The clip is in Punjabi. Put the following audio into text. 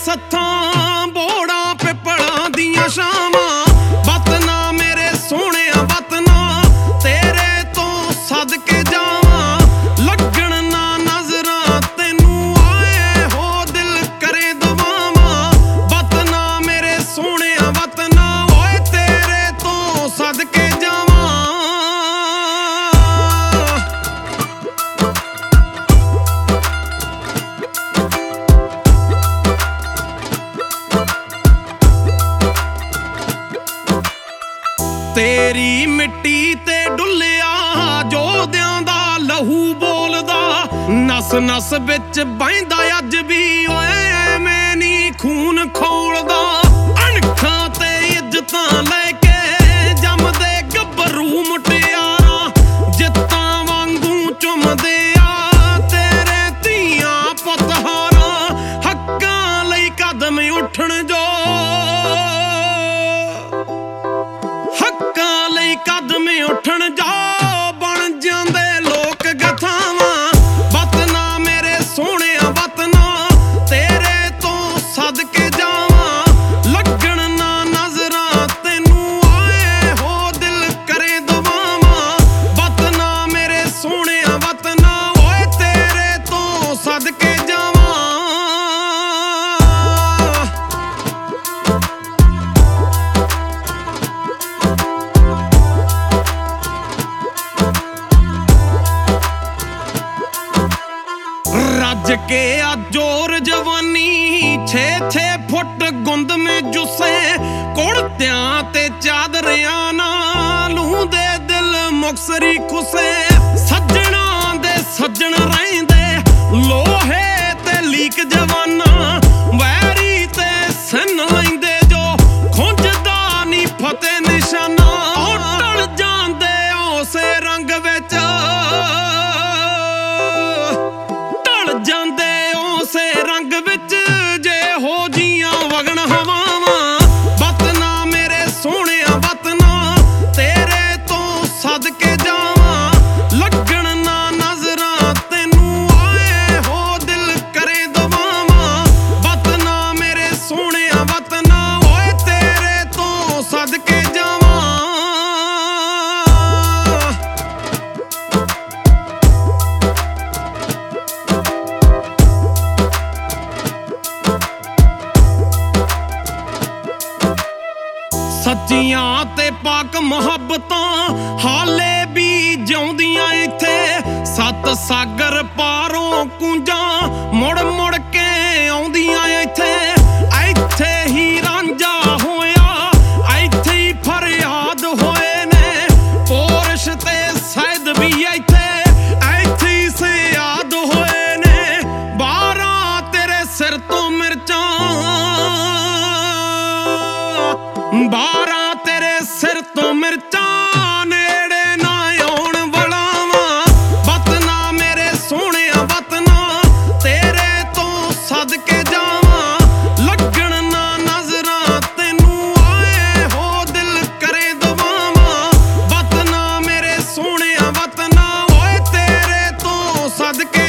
ਸੱਥਾਂ ਬੋੜਾਂ ਪਿੱਪਲਾਂ ਦੀਆਂ ਛਾਵਾਂ। ਵਤਨਾ ਮੇਰੇ ਸੋਹਣਿਆ ਵਤਨਾ ਤੇਰੇ ਤੋਂ ਸਦਕੇ ਜਾਵਾਂ। ਲੱਗਣ ਨਾ ਨਜ਼ਰਾਂ ਤੈਨੂੰ ਆਏ ਹੋ ਦਿਲ ਕਰੇ ਦੁਆਵਾਂ। ਵਤਨਾ ਮੇਰੇ ਸੋਹਣਿਆ ਵਤਨਾ ਓਏ ਤੇਰੇ ਤੋਂ ਸਦਕੇ ਜਾਵਾਂ। ਤੇਰੀ ਮਿੱਟੀ ਤੇ ਡੁੱਲਿਆ ਜੋਧਿਆਂ ਦਾ ਲਹੂ ਬੋਲਦਾ। ਨਸ ਨਸ ਵਿੱਚ ਬਹਿੰਦਾ ਅੱਜ ਵੀ ਓਏ ਐਵੇਂ ਨੀ ਖੂਨ ਖੋਲਦਾ। ਅਣਖਾਂ ਤੇ ਇੱਜ਼ਤਾਂ ਲੈ ਕੇ ਜੰਮਦੇ ਗੱਭਰੂ ਮੁਟਿਆਰਾਂ। ਜਿੱਤਾਂ ਵਾਂਗੂ ਚੁੰਮਦੇ ਆ ਤੇਰੇ ਧੀਆਂ ਪੁੱਤ ਹਾਰਾਂ। ਹੱਕਾਂ ਲਈ ਕਦਮ ਉੱਠਣ ਜੋ ਹੱਕਾਂ ਲਈ ਕਦਮ ਉੱਠਣ ਜਾ ਬਣ ਜਾਂਦੇ ਲੋਕ ਗਥਾਵਾਂ। ਵਤਨਾ ਮੇਰੇ ਸੋਹਣਿਆ ਵਤਨਾ ਤੇਰੇ ਤੋਂ ਸਦਕੇ ਜਾਵਾਂ। ਲੱਗਣ ਨਾ ਨਜ਼ਰਾਂ ਤੈਨੂੰ ਆਏ ਹੋ ਦਿਲ ਕਰੇ ਦੁਆਵਾਂ। ਵਤਨਾ ਮੇਰੇ ਸੋਹਣਿਆ ਵਤਨਾ ਓਏ ਤੇਰੇ ਤੋਂ ਸਦਕੇ ਜਾਵਾਂ। ਰੱਜ ਕੇ ਆ ਜੋਰ ਜਵਾਨੀ 6-6 ਫੁੱਟ ਗੁੰਦ ਮੇ ਜੁਸੇ। ਕੁੜਤਿਆਂ ਤੇ ਚਾਦਰਿਆਂ ਨਾਲ ਲੂੰਦੇ ਦਿਲ ਮੁਕਸਰੀ ਖੁਸੇ। ਸੱਜਣਾ ਦੇ ਸੱਜਣ ਰਹਿੰਦੇ ਲੋਹੇ ਤੇ ਲੀਕ ਜਵਾਨਾ। ਵੈਰੀ ਤੇ ਸਿੰਨ ਲੈਂਦੇ ਜੋ ਖੁੰਝਦਾ ਨੀ ਫਤਿਹ ਨਿਸ਼ਾਨਾ। ਟਲ ਜਾਂਦੇ ਉਸੇ ਰੰਗ ਵਿੱਚ ਜਾਂਦੇ ਉਸੇ ਰੰਗ ਵਿੱਚ ਜੇ ਹੋ ਜੀਆਂ ਵਗਣ ਹਵਾਵਾਂ। ਵਤਨਾ ਮੇਰੇ ਸੋਹਣਿਆ ਵਤਨਾ ਤੇਰੇ ਤੋਂ ਸਦਕੇ ਜਾਵਾਂ। ਲੱਗਣ ਨਾ ਨਜ਼ਰਾਂ ਤੈਨੂੰ ਆਏ ਹੋ ਦਿਲ ਕਰੇ ਦੁਆਵਾਂ। ਵਤਨਾ ਮੇਰੇ ਸੋਹਣਿਆ ਵਤਨਾ ਓਏ ਤੇਰੇ ਤੋਂ ਸਦਕੇ ਜਾਵਾਂ। ਸੱਚੀਆਂ ਤੇ ਪਾਕ ਮੁਹੱਬਤਾਂ ਹਾਲੇ ਵੀ ਜਿਉਂਦੀਆਂ ਇੱਥੇ। ਸੱਤ ਸਾਗਰ ਪਾਰੋਂ ਕੂੰਜਾਂ ਮੁੜ ਮੁੜ ਕੇ ਆਉਂਦੀਆਂ ਇੱਥੇ। ਇੱਥੇ ਹੀ ਰਾਂਝਾ ਹੋਇਆ ਇੱਥੇ ਹੀ ਫਰਿਆਦ ਹੋਏ ਨੇ। ਪੋਰਸ਼ ਤੇ ਸੈਦ ਵੀ ਇੱਥੇ ਹੀ ਸਿਆਦ ਹੋਏ ਨੇ। 12 ਤੇਰੇ ਸਿਰ ਤੋਂ ਮਿਰਚਾਂ 12 ਤੇਰੇ ਸਿਰ ਤੋਂ ਮਿਰਚਾਂ ਨੇੜੇ ਨਾ ਆਉਣ ਵਲਾਵਾਂ। ਵਤਨਾ ਮੇਰੇ ਸੋਹਣਿਆ ਵਤਨਾ ਤੇਰੇ ਤੋਂ ਸਦਕੇ ਜਾਵਾਂ। ਲੱਗਣ ਨਾ ਨਜ਼ਰਾਂ ਤੈਨੂੰ ਆਏ ਹੋ ਦਿਲ ਕਰੇ ਦੁਆਵਾਂ। ਵਤਨਾ ਮੇਰੇ ਸੋਹਣਿਆ ਵਤਨਾ ਓਏ ਤੇਰੇ ਤੋਂ ਸਦਕੇ